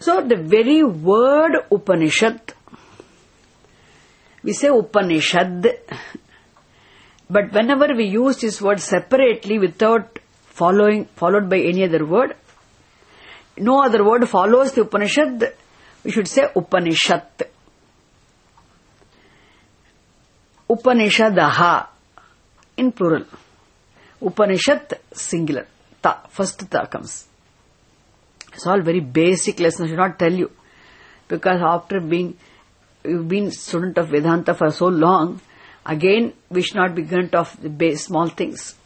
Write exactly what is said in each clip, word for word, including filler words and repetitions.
So the very word Upanishad, we say Upanishad, but whenever we use this word separately without following, followed by any other word, no other word follows the Upanishad, we should say Upanishad. Upanishadaha in plural. Upanishad singular. Ta, first ta comes. It's all very basic lessons. I should not tell you, because after being you've been student of Vedanta for so long, again we should not be ignorant of the base, small things.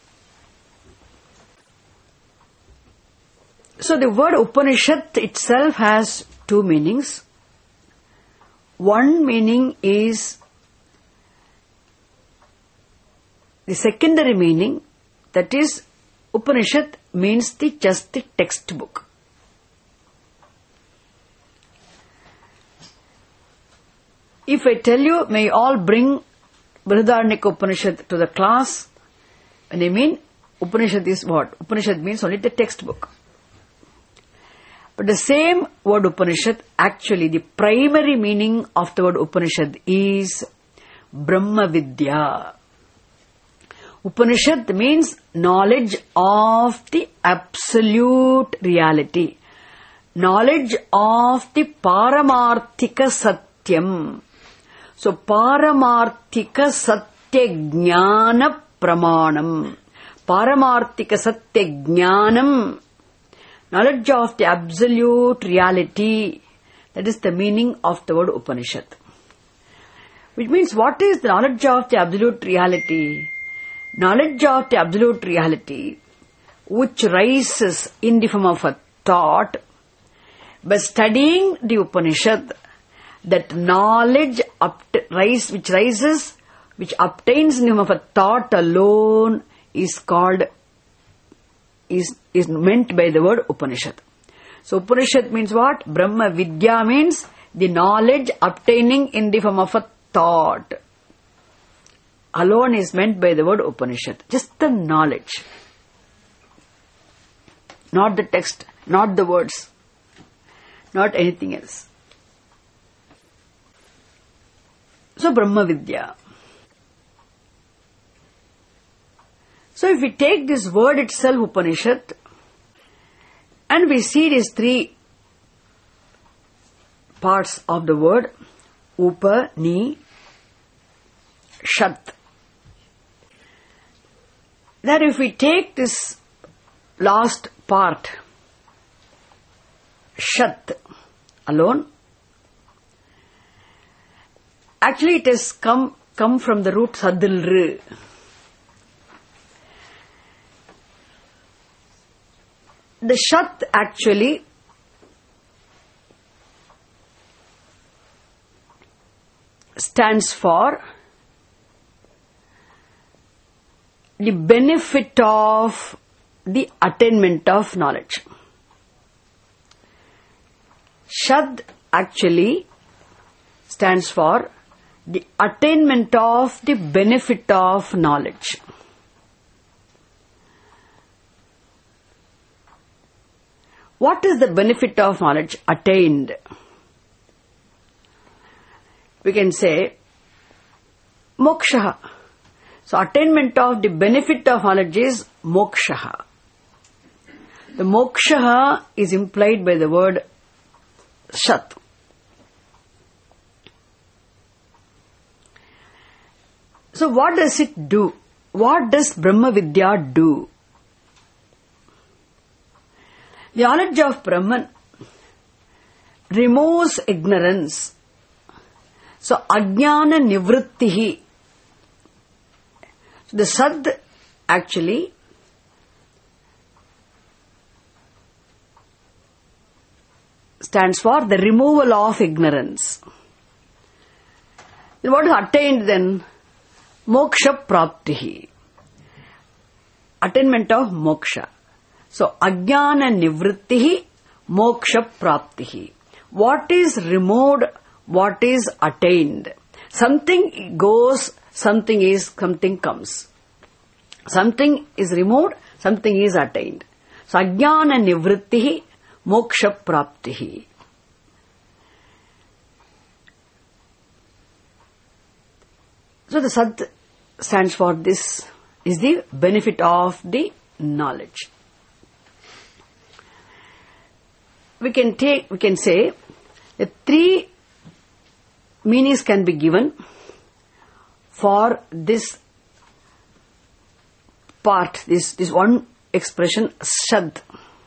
So the word Upanishad itself has two meanings. One meaning is the secondary meaning, that is, Upanishad means the just the textbook. If I tell you, may you all bring Brihadaranyaka Upanishad to the class, and I mean, Upanishad is what? Upanishad means only the textbook. But the same word Upanishad, actually the primary meaning of the word Upanishad is Brahma Vidya. Upanishad means knowledge of the absolute reality. Knowledge of the Paramarthika Satyam. So, Paramarthika Satya Jnana Pramanam. Paramarthika Satya Jnanam. Knowledge of the absolute reality. That is the meaning of the word Upanishad. Which means, what is the knowledge of the absolute reality? Knowledge of the absolute reality, which rises in the form of a thought. By studying the Upanishad, that knowledge upt- rise, which rises, which obtains in the form of a thought alone, is called, is, is meant by the word Upanishad. So Upanishad means what? Brahma Vidya means the knowledge obtaining in the form of a thought. Alone is meant by the word Upanishad. Just the knowledge. Not the text, not the words, not anything else. So Brahma Vidya. So if we take this word itself, Upanishad, and we see these three parts of the word, Upa, Ni, Shat. That if we take this last part, Shat, alone, actually it has come, come from the root Sadilru. The Shat actually stands for the benefit of the attainment of knowledge. Shad actually stands for the attainment of the benefit of knowledge. What is the benefit of knowledge attained? We can say moksha. So attainment of the benefit of knowledge is moksha. The moksha is implied by the word shat. So what does it do? What does Brahma Vidya do? The knowledge of Brahman removes ignorance. So ajnana nivrittihi. So the sad actually stands for the removal of ignorance. What is attained then? Moksha praptihi. Attainment of moksha. So, ajnana nivrittihi, moksha praptihi. What is removed, what is attained? Something goes, something is, something comes. Something is removed, something is attained. So, ajnana nivrittihi, moksha praptihi. So the Sat stands for this, is the benefit of the knowledge. We can take, we can say that three meanings can be given for this part, this, this one expression, Shad.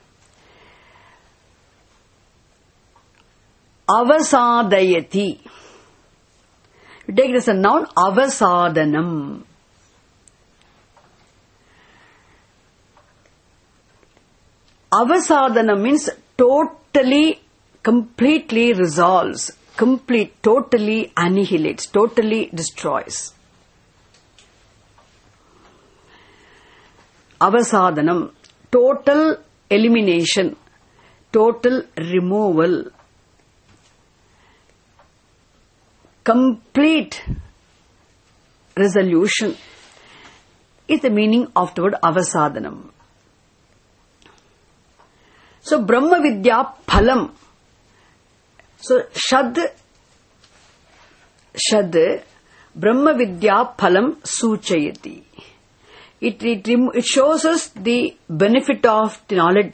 Avasadayati. You take it as a noun, avasadanam. Avasadanam means totally, completely resolves, complete, totally annihilates, totally destroys. Avasadanam, total elimination, total removal, complete resolution is the meaning of the word avasadanam. So Brahma Vidya Phalam. So Shad, Shad, Brahma Vidya Phalam Suchayati. It, it, it shows us the benefit of the knowledge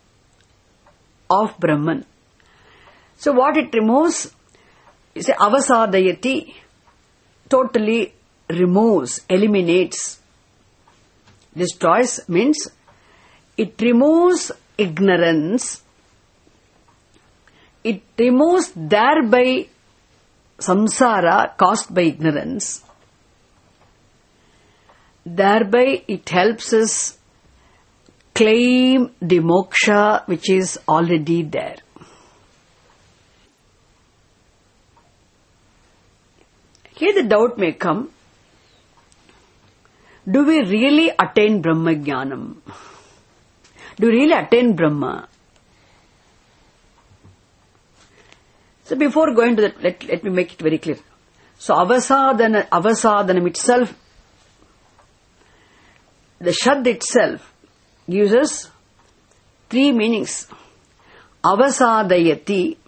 of Brahman. So what it removes is avasadayati, totally removes, eliminates. Destroys means it removes ignorance. It removes thereby samsara caused by ignorance. Thereby it helps us claim the moksha which is already there. Here the doubt may come, do we really attain Brahma Jnanam? Do we really attain Brahma? So before going to that, let, let me make it very clear. So avasadana, avasadanam itself, the Shad itself gives us three meanings. Avasadayati,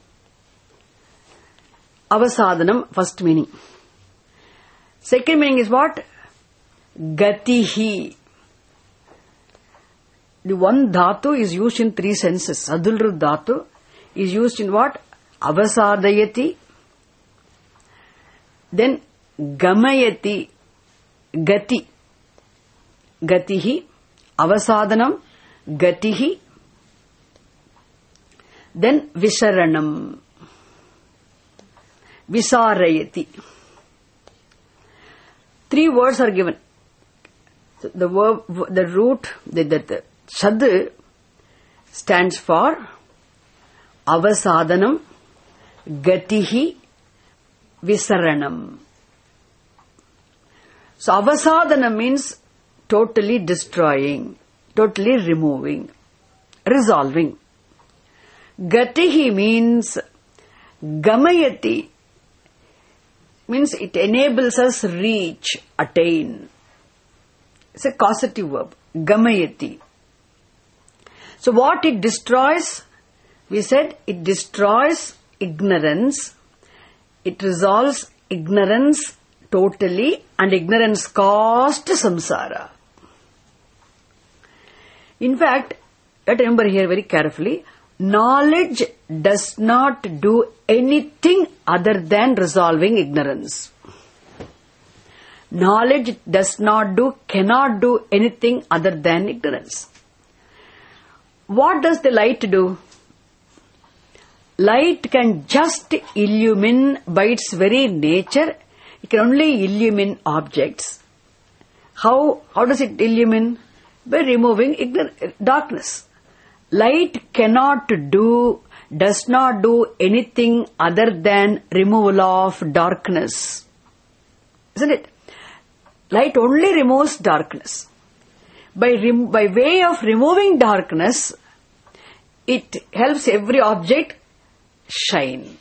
avasadanam, first meaning. Second meaning is what? Gatihi. The one dhatu is used in three senses. Sadulru dhatu is used in what? Avasadayati. Then gamayati, gati. Gatihi, avasadanam, gatihi. Then visaranam, visarayati. Three words are given. So the verb, the root, the, the, the Shad stands for avasadanam, gatihi, visaranam. So avasadana means totally destroying, totally removing, resolving. Gatihi means gamayati, means it enables us reach, attain. It's a causative verb, gamayati. So what it destroys? We said it destroys ignorance, it resolves ignorance totally, and ignorance caused samsara. In fact, let us remember here very carefully, knowledge does not do anything other than resolving ignorance. Knowledge does not do, cannot do anything other than ignorance. What does the light do? Light can just illumine by its very nature. It can only illumine objects. How, how does it illumine? By removing ignor- darkness. Light cannot do, does not do anything other than removal of darkness. Isn't it? Light only removes darkness. By, rem- by way of removing darkness, it helps every object shine.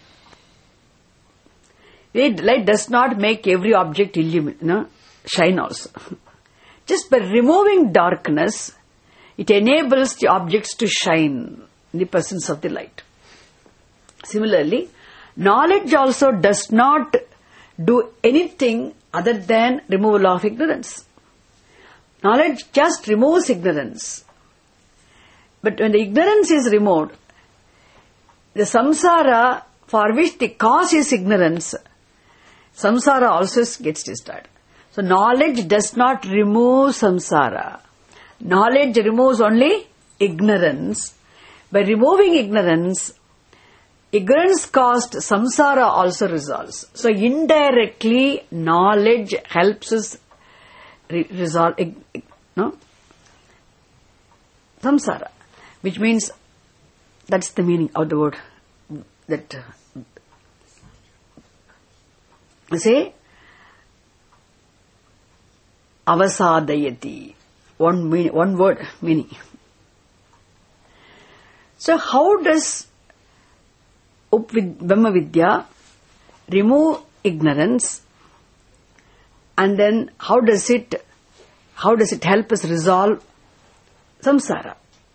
It, light does not make every object illumine, no, shine also. Just by removing darkness, it enables the objects to shine in the presence of the light. Similarly, knowledge also does not do anything other than removal of ignorance. Knowledge just removes ignorance. But when the ignorance is removed, the samsara for which the cause is ignorance, samsara also gets destroyed. So knowledge does not remove samsara. Knowledge removes only ignorance. By removing ignorance, ignorance caused samsara also resolves. So indirectly, knowledge helps us re- resolve no? samsara, which means that's the meaning of the word that uh, say avasadayati. One mean, one word meaning. So how does Brahma Vidya remove ignorance, and then how does it how does it help us resolve samsara?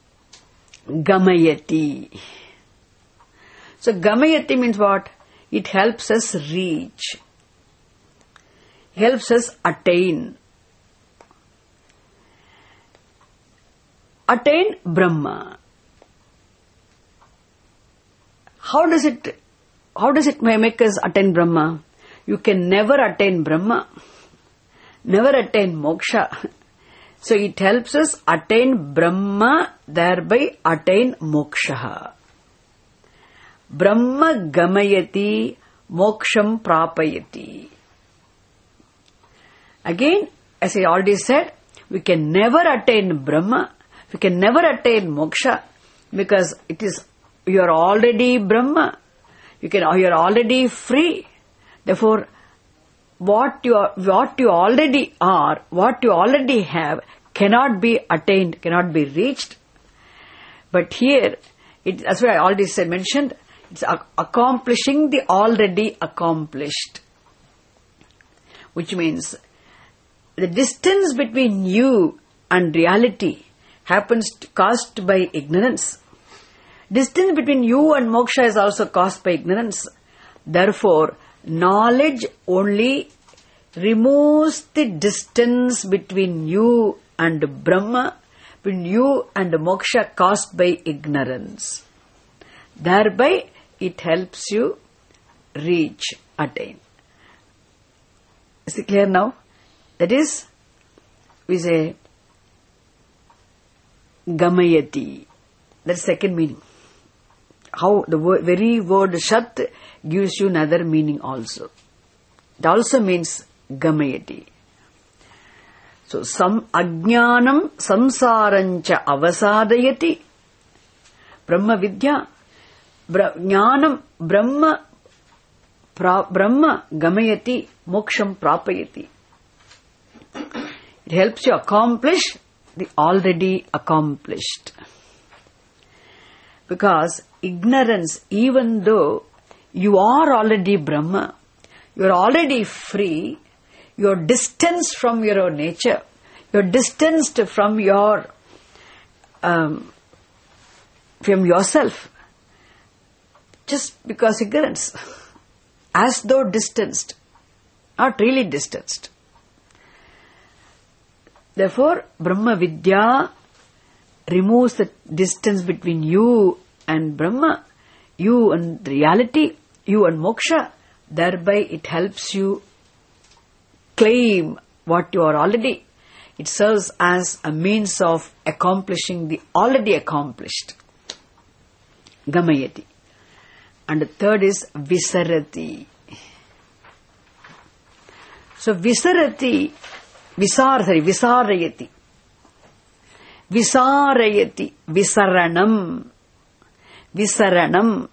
Gamayati. So Gamayati means what? It helps us reach, helps us attain. Attain Brahma. How does it, how does it make us attain Brahma? You can never attain Brahma, never attain moksha. So it helps us attain Brahma, thereby attain moksha. Brahma gamayati, moksham prapayati. Again, as I already said, we can never attain Brahma, we can never attain moksha, because it is you are already Brahma. You can. You are already free. Therefore, what you are, what you already are, what you already have, cannot be attained, cannot be reached. But here, it, that's why I already said, mentioned. It's a- accomplishing the already accomplished, which means the distance between you and reality happens to, caused by ignorance. Distance between you and moksha is also caused by ignorance. Therefore, knowledge only removes the distance between you and Brahma, between you and moksha caused by ignorance. Thereby, it helps you reach, attain. Is it clear now? That is, we say, gamayati. That's second meaning. How the word, very word shat gives you another meaning also. It also means gamayati. So, sam ajnanam samsarancha avasadayati. Brahma vidya. Bra, jnanam brahma pra, brahma gamayati moksham prapayati. It helps you accomplish the already accomplished. Because ignorance, even though you are already Brahma, you are already free, you are distanced from your own nature, you are distanced from your um, from yourself, just because ignorance, as though distanced, not really distanced. Therefore, Brahma Vidya removes the distance between you and Brahma, you and reality, you and moksha. Thereby it helps you claim what you are already. It serves as a means of accomplishing the already accomplished. Gamayati. And the third is Visarati. So Visarati, Visar, sorry, Visarayati. Visarayati, Visaranam. Visaranam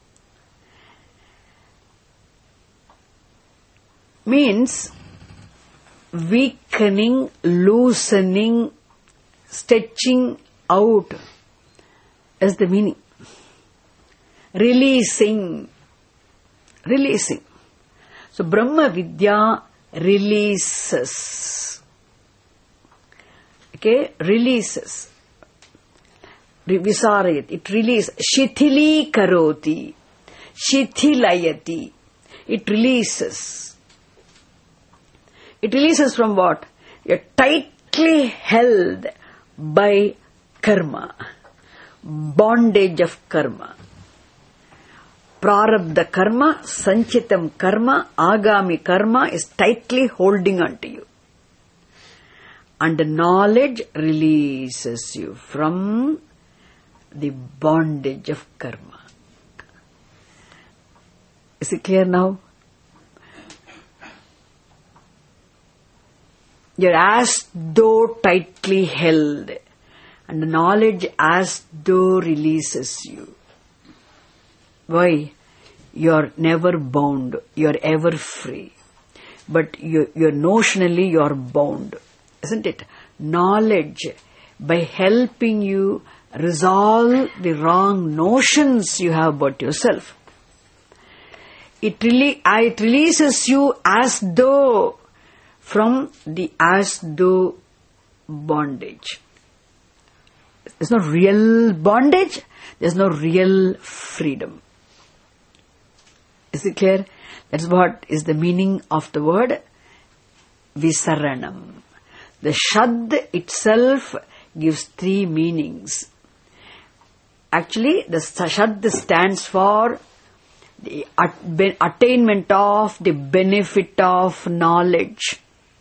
means weakening, loosening, stretching out is the meaning. Releasing. Releasing. So Brahma Vidya releases. Okay, releases. Visarayat, it releases. Shithili karoti. Shithilayati. It releases. It releases from what? You're tightly held by karma, bondage of karma. Prarabdha karma, sanchitam karma, agami karma is tightly holding on to you. And knowledge releases you from the bondage of karma. Is it clear now? You're as though tightly held, and the knowledge as though releases you. Why? You're never bound, you're ever free. But you, you're notionally you're bound, isn't it? Knowledge, by helping you resolve the wrong notions you have about yourself, it really, it releases you as though from the as though bondage. There's no real bondage, there's no real freedom. Is it clear? That's what is the meaning of the word Visaranam. The Shad itself gives three meanings. Actually, the Shad stands for the attainment of the benefit of knowledge.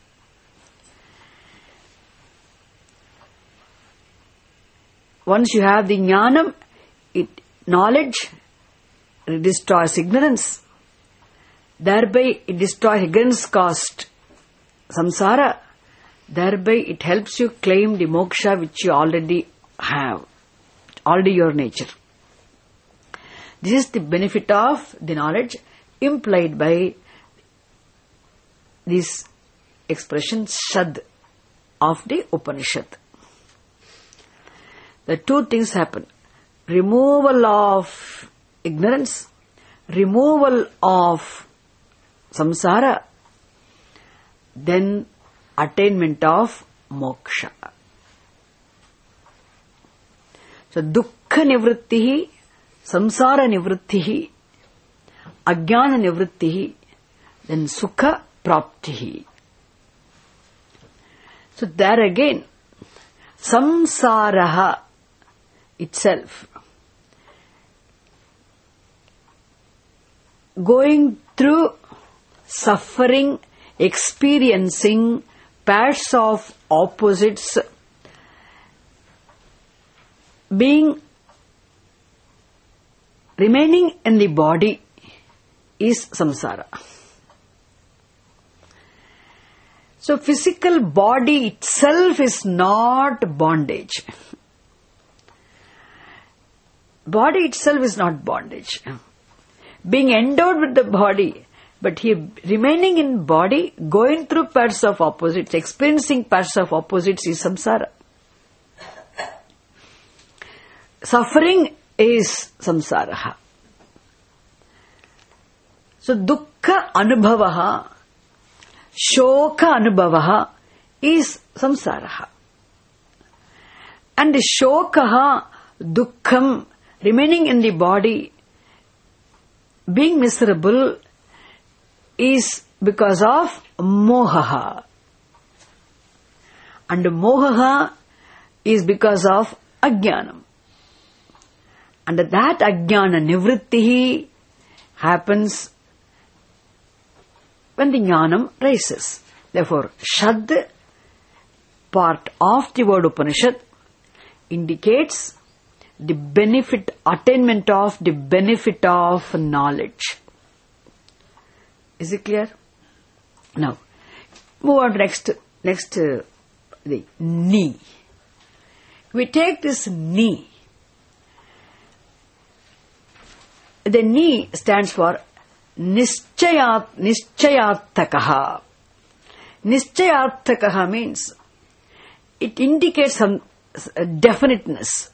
Once you have the jnanam, it, knowledge destroys ignorance. Thereby it destroys ignorance caused samsara. Thereby it helps you claim the moksha which you already have, already your nature. This is the benefit of the knowledge implied by this expression Shad of the Upanishad. The two things happen. Removal of ignorance, removal of samsara, then attainment of moksha. So, dukkha nivrittihi, samsara nivrittihi, ajnana nivrittihi, then sukha praptihi. So, there again, samsaraha itself, going through suffering, experiencing pairs of opposites, being remaining in the body is samsara. So physical body itself is not bondage. Body itself is not bondage. Being endowed with the body, but he remaining in body, going through pairs of opposites, experiencing pairs of opposites is samsara. Suffering is samsara. So dukkha anubhavaha, shoka anubhavaha is samsara. And shokaha, dukkham, remaining in the body, being miserable, is because of mohaha. And mohaha is because of ajnanam. And that ajnana nivrittihi happens when the jnanam rises. Therefore, Shad, part of the word Upanishad, indicates the benefit, attainment of the benefit of knowledge. Is it clear? Now, move on to next, next, uh, the ni. We take this ni. The ni stands for nischayat, nischayarthakaha. Nischayarthakaha means it indicates some definiteness.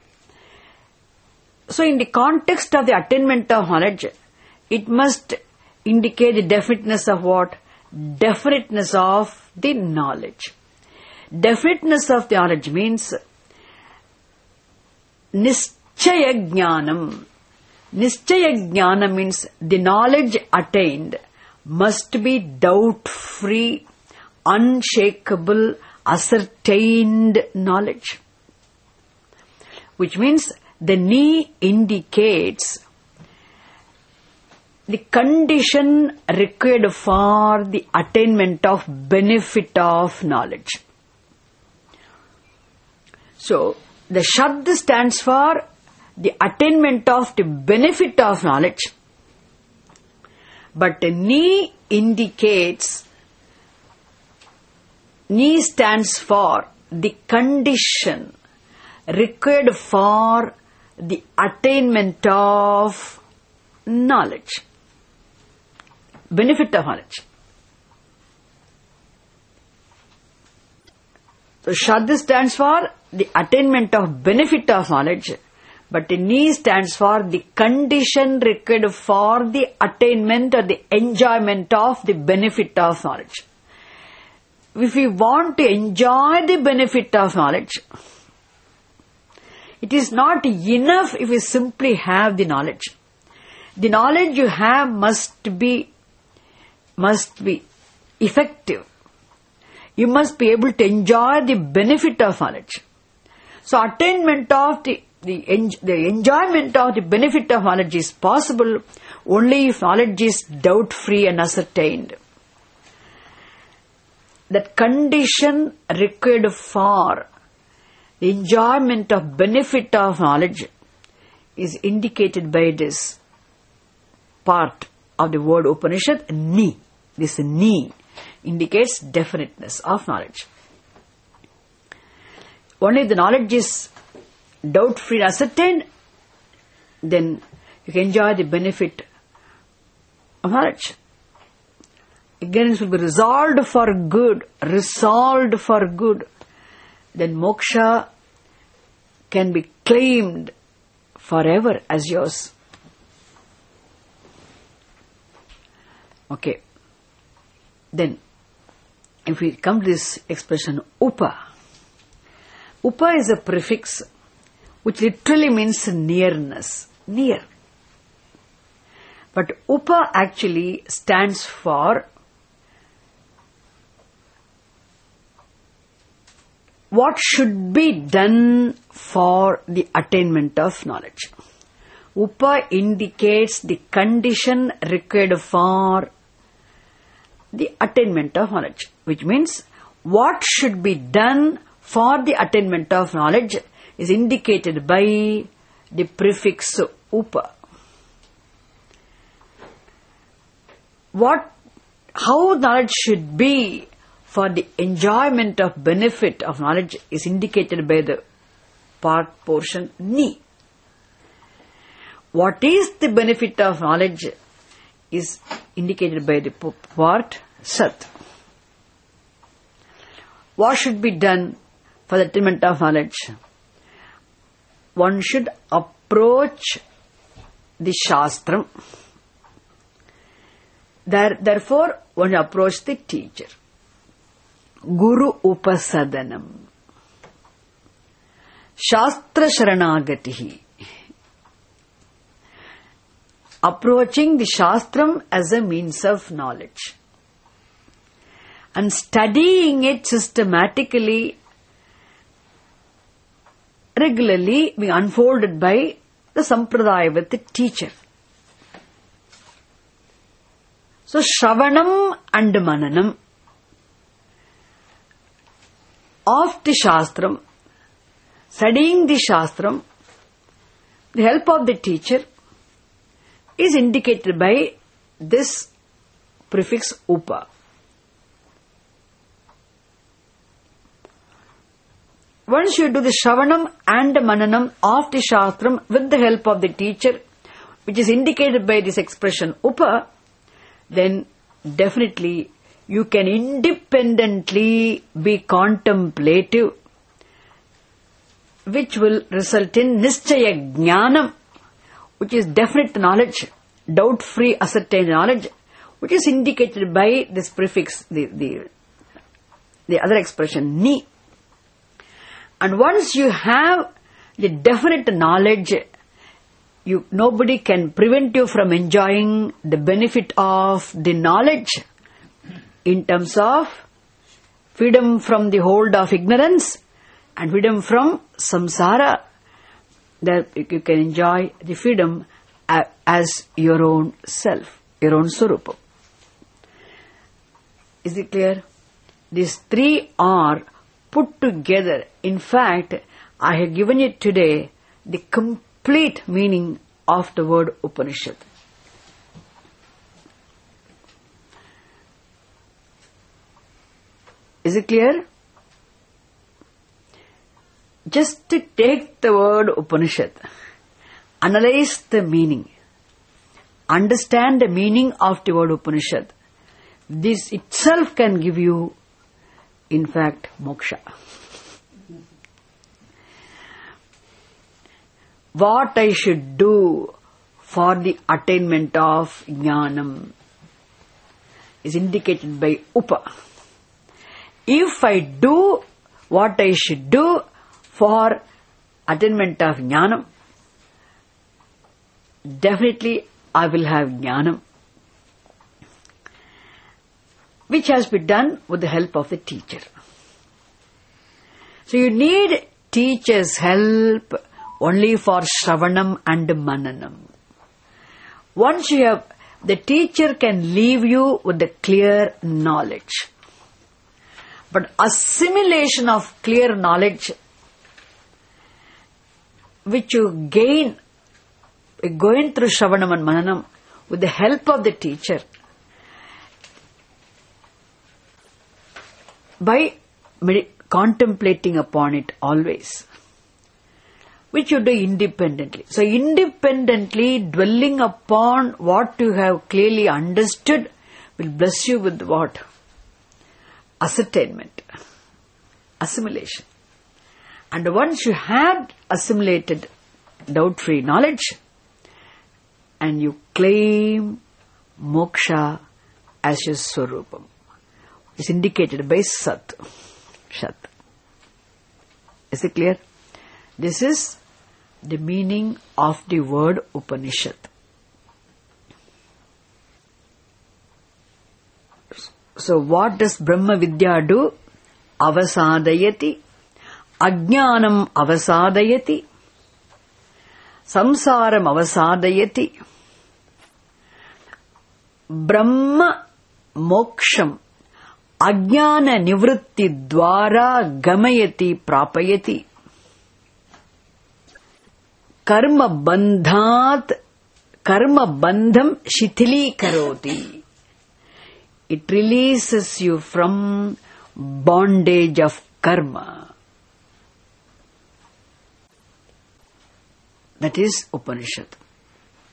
So in the context of the attainment of knowledge, it must indicate the definiteness of what? Definiteness of the knowledge. Definiteness of the knowledge means nischaya jnanam. Nischaya jnana means the knowledge attained must be doubt-free, unshakable, ascertained knowledge. Which means the ni indicates the condition required for the attainment of benefit of knowledge. So, the shad stands for the attainment of the benefit of knowledge. But ni indicates, ni stands for the condition required for the attainment of knowledge. Benefit of knowledge. So, shad stands for the attainment of benefit of knowledge, but ni stands for the condition required for the attainment or the enjoyment of the benefit of knowledge. If we want to enjoy the benefit of knowledge, it is not enough if we simply have the knowledge. The knowledge you have must be, must be effective. You must be able to enjoy the benefit of knowledge. So, attainment of the, the, the enjoyment of the benefit of knowledge is possible only if knowledge is doubt-free and ascertained. That condition required for the enjoyment of benefit of knowledge is indicated by this part of the word Upanishad, ni. This ni indicates definiteness of knowledge. Only if the knowledge is doubt-free and ascertained, then you can enjoy the benefit of knowledge. Again, it will be resolved for good, resolved for good. Then moksha can be claimed forever as yours. Okay. Then, if we come to this expression, upa. Upa is a prefix which literally means nearness, near. But upa actually stands for what should be done for the attainment of knowledge. Upa indicates the condition required for the attainment of knowledge, which means what should be done for the attainment of knowledge is indicated by the prefix upa. What, how knowledge should be for the enjoyment of benefit of knowledge is indicated by the part portion ni. What is the benefit of knowledge is indicated by the part sat. What should be done for the attainment of knowledge? One should approach the shastram. There, therefore, one should approach the teacher. Guru upasadanam. Shastra sharanagatihi. Approaching the shastram as a means of knowledge. And studying it systematically, regularly being unfolded by the sampradaya with the teacher. So, Shravanam and Mananam of the Shastram, studying the Shastram, the help of the teacher is indicated by this prefix upa. Once you do the Shravanam and Mananam of the Shastram with the help of the teacher, which is indicated by this expression upa, then definitely you can independently be contemplative, which will result in Nischaya Jnanam, which is definite knowledge, doubt-free ascertained knowledge, which is indicated by this prefix, the, the, the other expression, ni. And once you have the definite knowledge, you, nobody can prevent you from enjoying the benefit of the knowledge in terms of freedom from the hold of ignorance, and freedom from samsara. That you can enjoy the freedom as your own self, your own swarupa. Is it clear? These three are put together. In fact, I have given you today the complete meaning of the word Upanishad. Is it clear? Just to take the word Upanishad, analyze the meaning, understand the meaning of the word Upanishad. This itself can give you, in fact, moksha. What I should do for the attainment of jnanam is indicated by upa. If I do what I should do for attainment of jnanam, definitely I will have jnanam, which has been done with the help of the teacher. So you need teacher's help only for shravanam and mananam. Once you have, the teacher can leave you with the clear knowledge. But assimilation of clear knowledge, which you gain going through shravanam and mananam with the help of the teacher, by med- contemplating upon it always, which you do independently. So independently dwelling upon what you have clearly understood will bless you with what? Ascertainment, assimilation. And once you had assimilated doubt-free knowledge, and you claim moksha as your swarupam, is indicated by Sat. Shat. Is it clear? This is the meaning of the word Upanishad. So what does Brahma Vidya do? Avasadayati, Ajnanam avasadayati, Samsaram avasadayati, Brahma moksham Ajnana nivritti dvara gamayati prapayati, Karma bandhat Karma bandham shithili karoti. It releases you from bondage of karma. That is Upanishad.